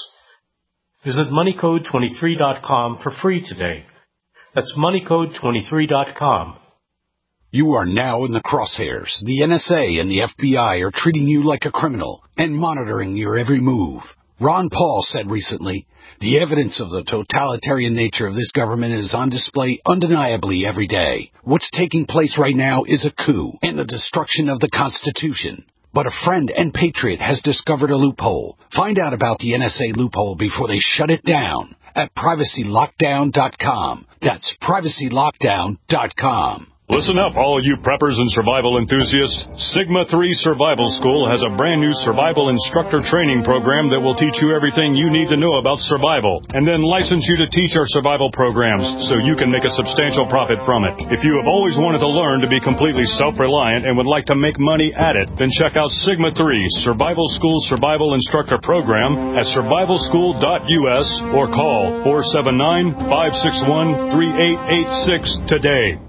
Visit money code twenty-three dot com for free today. That's money code twenty-three dot com.
You are now in the crosshairs. The N S A and the F B I are treating you like a criminal and monitoring your every move. Ron Paul said recently, the evidence of the totalitarian nature of this government is on display undeniably every day. What's taking place right now is a coup and the destruction of the Constitution. But a friend and patriot has discovered a loophole. Find out about the N S A loophole before they shut it down at privacy lockdown dot com. That's privacy lockdown dot com.
Listen up, all you preppers and survival enthusiasts. Sigma three Survival School has a brand new survival instructor training program that will teach you everything you need to know about survival, and then license you to teach our survival programs so you can make a substantial profit from it. If you have always wanted to learn to be completely self-reliant and would like to make money at it, then check out Sigma three Survival School Survival Instructor Program at survival school dot U S or call four seven nine, five six one, three eight eight six today.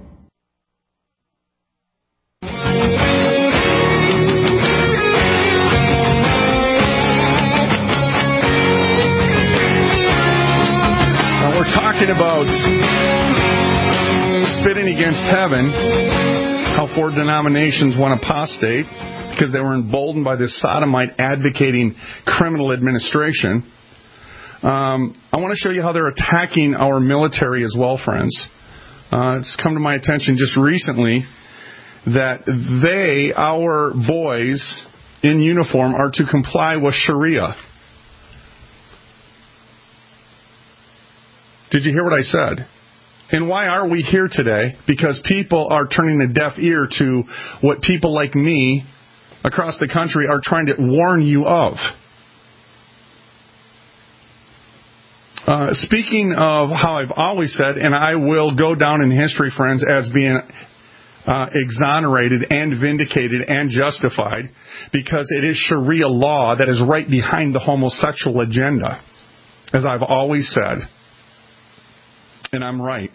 We're talking about spitting against heaven, how four denominations went apostate because they were emboldened by this sodomite advocating criminal administration. Um, I want to show you how they're attacking our military as well, friends. Uh, it's come to my attention just recently that they, our boys in uniform, are to comply with Sharia. Did you hear what I said? And why are we here today? Because people are turning a deaf ear to what people like me across the country are trying to warn you of. Uh, speaking of how I've always said, and I will go down in history, friends, as being uh, exonerated and vindicated and justified, because it is Sharia law that is right behind the homosexual agenda, as I've always said. And I'm right.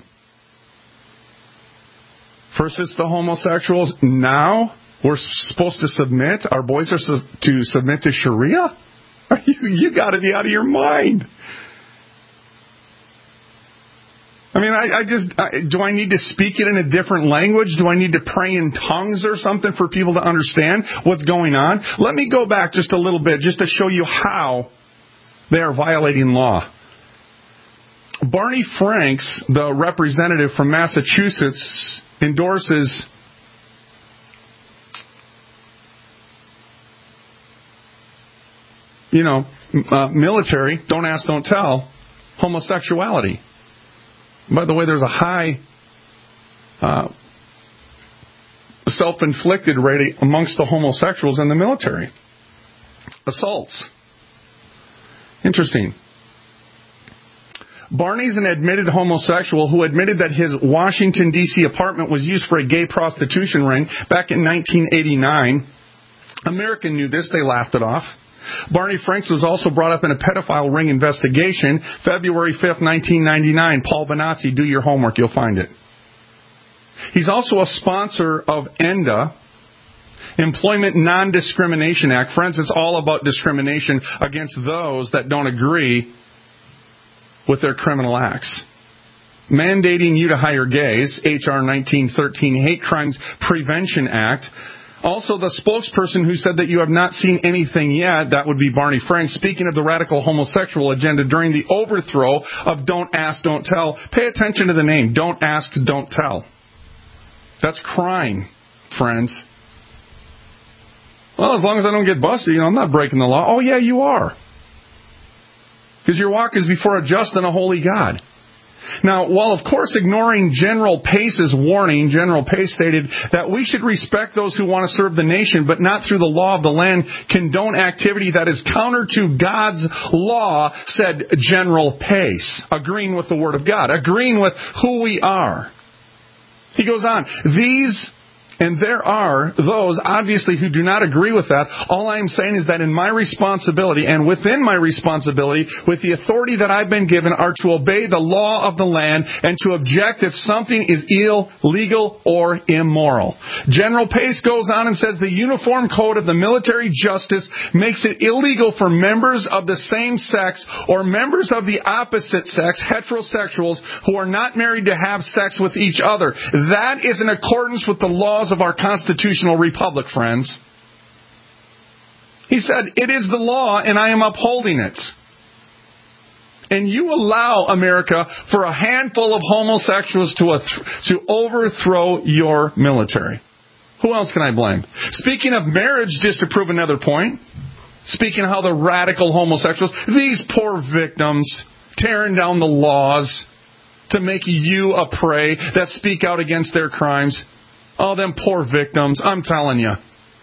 First it's the homosexuals. Now we're supposed to submit. Our boys are su- to submit to Sharia? Are you you got to be out of your mind. I mean, I, I just, I, do I need to speak it in a different language? Do I need to pray in tongues or something for people to understand what's going on? Let me go back just a little bit just to show you how they are violating law. Barney Franks, the representative from Massachusetts, endorses you know, uh, military, don't ask, don't tell, homosexuality. By the way, there's a high uh, self-inflicted rate amongst the homosexuals in the military. Assaults. Interesting. Barney's an admitted homosexual who admitted that his Washington, D C apartment was used for a gay prostitution ring back in nineteen eighty-nine. America knew this. They laughed it off. Barney Franks was also brought up in a pedophile ring investigation, February fifth, nineteen ninety-nine. Paul Benazzi, do your homework, you'll find it. He's also a sponsor of ENDA, Employment Non-Discrimination Act. Friends, it's all about discrimination against those that don't agree with their criminal acts. Mandating you to hire gays, H R nineteen thirteen, Hate Crimes Prevention Act. Also, the spokesperson who said that you have not seen anything yet, that would be Barney Franks, speaking of the radical homosexual agenda during the overthrow of Don't Ask, Don't Tell. Pay attention to the name. Don't Ask, Don't Tell. That's crime, friends. Well, as long as I don't get busted, you know, I'm not breaking the law. Oh, yeah, you are. Because your walk is before a just and a holy God. Now, while of course ignoring General Pace's warning, General Pace stated that we should respect those who want to serve the nation, but not through the law of the land condone activity that is counter to God's law, said General Pace, agreeing with the Word of God, agreeing with who we are. He goes on, these... And there are those, obviously, who do not agree with that. All I am saying is that in my responsibility and within my responsibility, with the authority that I've been given, are to obey the law of the land and to object if something is illegal or immoral. General Pace goes on and says the Uniform Code of the Military Justice makes it illegal for members of the same sex or members of the opposite sex, heterosexuals, who are not married to have sex with each other. That is in accordance with the laws of our constitutional republic, friends. He said, it is the law and I am upholding it. And you allow, America, for a handful of homosexuals to, to overthrow your military. Who else can I blame? Speaking of marriage, just to prove another point, speaking of how the radical homosexuals, these poor victims, tearing down the laws to make you a prey that speak out against their crimes. Oh, them poor victims, I'm telling you.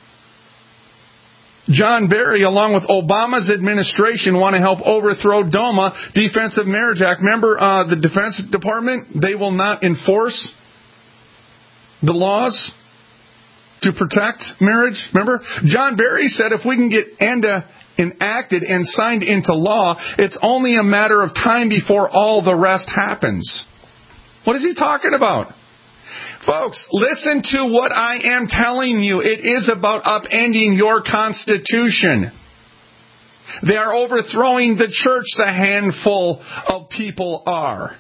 John Barry, along with Obama's administration, want to help overthrow DOMA, Defensive Marriage Act. Remember uh, the Defense Department? They will not enforce the laws to protect marriage. Remember? John Barry said if we can get ENDA enacted and signed into law, it's only a matter of time before all the rest happens. What is he talking about? Folks, listen to what I am telling you. It is about upending your Constitution. They are overthrowing the church, the handful of people are.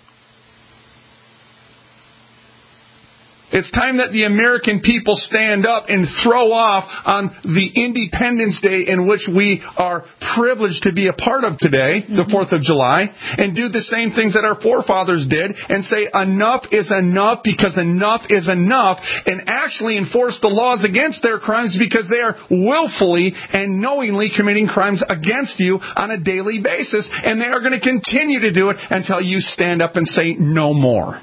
It's time that the American people stand up and throw off on the Independence Day in which we are privileged to be a part of today, mm-hmm. the fourth of July, and do the same things that our forefathers did and say enough is enough because enough is enough, and actually enforce the laws against their crimes because they are willfully and knowingly committing crimes against you on a daily basis, and they are going to continue to do it until you stand up and say no more.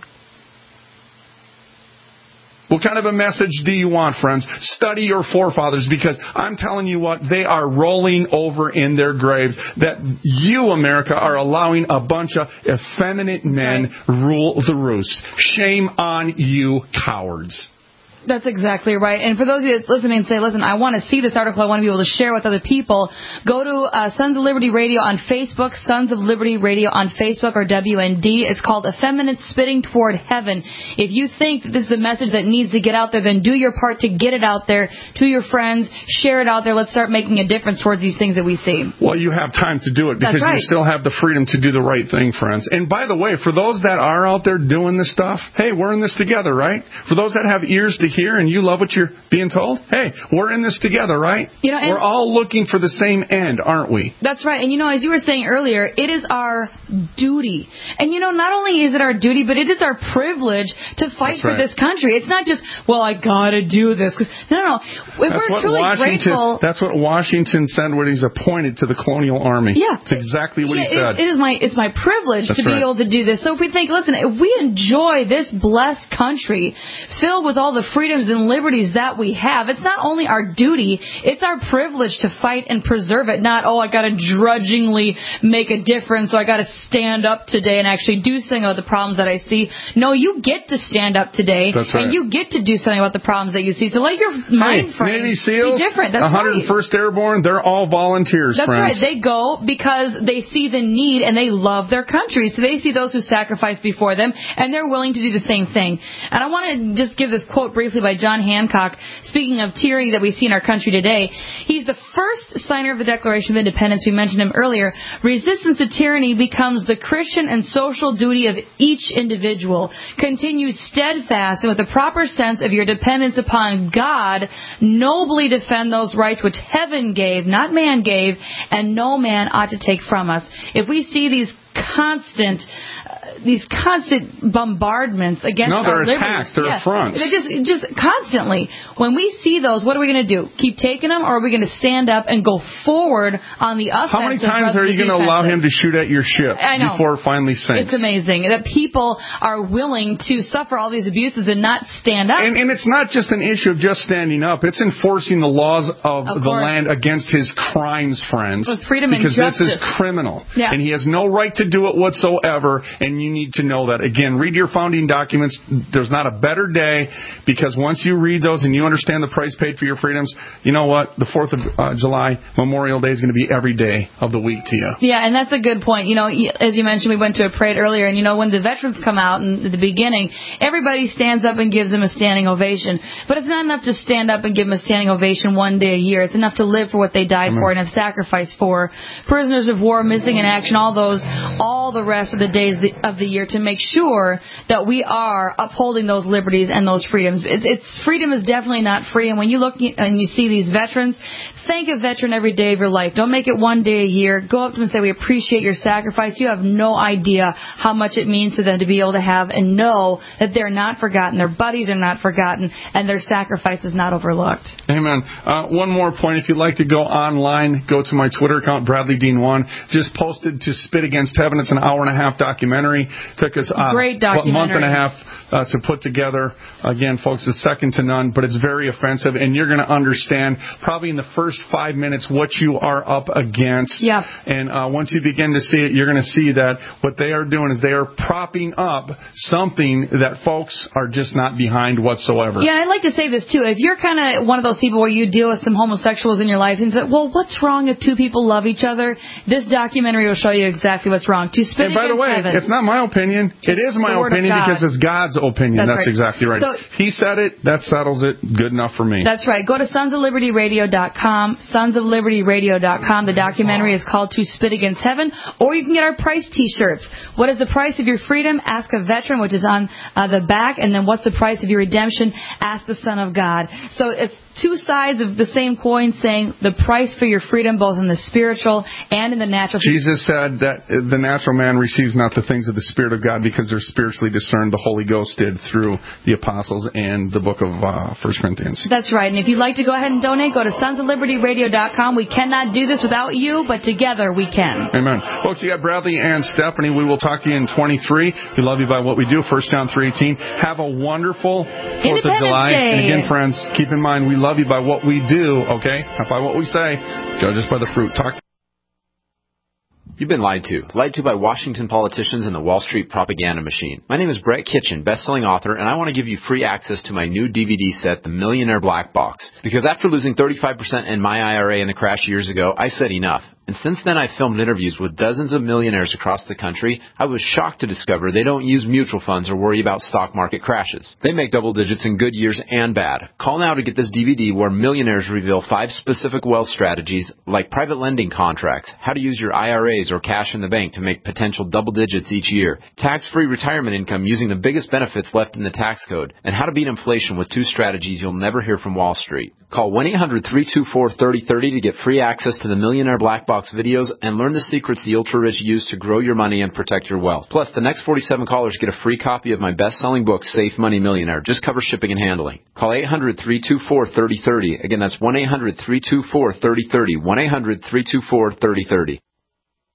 What kind of a message do you want, friends? Study your forefathers, because I'm telling you what, they are rolling over in their graves. That you, America, are allowing a bunch of effeminate men rule the roost. Shame on you, cowards.
That's exactly right. And for those of you that's listening and say, listen, I want to see this article, I want to be able to share with other people, go to uh, Sons of Liberty Radio on Facebook, Sons of Liberty Radio on Facebook, or W N D. It's called Effeminate Spitting Toward Heaven. If you think that this is a message that needs to get out there, then do your part to get it out there to your friends, share it out there. Let's start making a difference towards these things that we see.
Well, you have time to do it because
right.
you still have the freedom to do the right thing, friends. And by the way, for those that are out there doing this stuff, hey, we're in this together, right? For those that have ears to hear and you love what you're being told, hey, we're in this together, right?
You know,
we're all looking for the same end, aren't we?
That's right. And, you know, as you were saying earlier, it is our duty. And, you know, not only is it our duty, but it is our privilege to fight
That's
for
right.
this country. It's not just, well, I got to do this. Cause, no, no, no. If
That's
we're
what
truly
Washington,
grateful.
That's what Washington said when he's appointed to the colonial army.
Yeah.
It's exactly what
yeah,
he said.
It, it is my, it's my privilege
That's
to be
right.
able to do this. So if we think, listen, if we enjoy this blessed country filled with all the freedoms and liberties that we have, it's not only our duty, it's our privilege to fight and preserve it. Not, oh, I got to drudgingly make a difference, so I got to stand up today and actually do something about the problems that I see. No, you get to stand up today,
That's right.
and you get to do something about the problems that you see. So let your mind
hey,
frame
Navy SEALs,
be different. That's
one hundred first
right.
Airborne, they're all volunteers,
That's
friends.
right. They go because they see the need and they love their country. So they see those who sacrifice before them, and they're willing to do the same thing. And I want to just give this quote briefly by John Hancock, speaking of tyranny that we see in our country today. He's the first signer of the Declaration of Independence. We mentioned him earlier. Resistance to tyranny becomes the Christian and social duty of each individual. Continue steadfast and with a proper sense of your dependence upon God, nobly defend those rights which heaven gave, not man gave, and no man ought to take from us. If we see these constant uh, these constant bombardments against
no,
our
they're
liberties.
attacks, they're
yeah.
affronts.
They're just just constantly. When we see those, what are we going to do? Keep taking them, or are we going to stand up and go forward on the offensive?
How many times are you going to allow him to shoot at your ship
I know.
before it finally sinks?
It's amazing that people are willing to suffer all these abuses and not stand up.
And, and it's not just an issue of just standing up. It's enforcing the laws of,
Of
the
course.
land against his crimes, friends.
With freedom and
because this is
justice.
criminal.
Yeah.
And he has no right to do it whatsoever, and you need to know that. Again, read your founding documents. There's not a better day, because once you read those and you understand the price paid for your freedoms, you know what? The fourth of uh, July, Memorial Day, is going to be every day of the week to you.
Yeah, and that's a good point. You know, as you mentioned, we went to a parade earlier, and, you know, when the veterans come out in, at the beginning, everybody stands up and gives them a standing ovation. But it's not enough to stand up and give them a standing ovation one day a year. It's enough to live for what they died
Amen.
for and have sacrificed for. Prisoners of war, missing in action, all those, all the rest of the days of the year, to make sure that we are upholding those liberties and those freedoms. It's, it's freedom is definitely not free. And when you look and you see these veterans, thank a veteran every day of your life. Don't make it one day a year. Go up to them and say, we appreciate your sacrifice. You have no idea how much it means to them to be able to have and know that they're not forgotten, their buddies are not forgotten, and their sacrifice is not overlooked.
Amen. Uh, one more point. If you'd like to go online, go to my Twitter account, Bradley Dean one. Just posted to Spit Against Heaven. It's an hour and a half documentary. Took us uh,
Great
what,
documentary.
month and a half uh, to put together. Again, folks, it's second to none, but it's very offensive, and you're going to understand probably in the first five minutes what you are up against.
Yeah.
And uh, once you begin to see it, you're going to see that what they are doing is they are propping up something that folks are just not behind whatsoever.
Yeah, I'd like to say this, too. If you're kind of one of those people where you deal with some homosexuals in your life and say, well, what's wrong if two people love each other? This documentary will show you exactly what's wrong. To spit
And by the way,
heaven.
it's not my opinion. It is my opinion because it's God's opinion.
That's
That's,
right.
exactly right.
So,
he said it. That settles it. Good enough for me.
That's right. Go to sons of liberty radio dot com, sons of liberty radio dot com. The documentary is called To Spit Against Heaven, or you can get our price T-shirts. What is the price of your freedom? Ask a veteran, which is on uh, the back, and then what's the price of your redemption? Ask the Son of God. So it's two sides of the same coin, saying the price for your freedom, both in the spiritual and in the natural.
Jesus said that the natural man receives not the things of the Spirit of God because they're spiritually discerned. The Holy Ghost did through the apostles and the book of uh, First Corinthians.
That's right. And if you'd like to go ahead and donate, go to sons of liberty radio dot com. We cannot do this without you, but together we can.
Amen. Folks, you got Bradley and Stephanie. We will talk to you in twenty-three. We love you by what we do. First John three eighteen. Have a wonderful fourth of July.
Day.
And again, friends, keep in mind we love you by what we do, okay? Not by what we say. Judge us by the fruit. Talk
You've been lied to. Lied to by Washington politicians and the Wall Street propaganda machine. My name is Brett Kitchen, best-selling author, and I want to give you free access to my new D V D set, The Millionaire Black Box. Because after losing thirty-five percent in my I R A in the crash years ago, I said enough. And since then, I've filmed interviews with dozens of millionaires across the country. I was shocked to discover they don't use mutual funds or worry about stock market crashes. They make double digits in good years and bad. Call now to get this D V D where millionaires reveal five specific wealth strategies like private lending contracts, how to use your I R As or cash in the bank to make potential double digits each year, tax-free retirement income using the biggest benefits left in the tax code, and how to beat inflation with two strategies you'll never hear from Wall Street. Call one eight hundred three two four three oh three oh to get free access to the Millionaire Black Box videos and learn the secrets the ultra-rich use to grow your money and protect your wealth. Plus, the next forty-seven callers get a free copy of my best-selling book, Safe Money Millionaire. Just cover shipping and handling. Call eight hundred three two four three oh three oh. Again, that's one eight hundred three two four three oh three oh. one eight hundred three two four three oh three oh.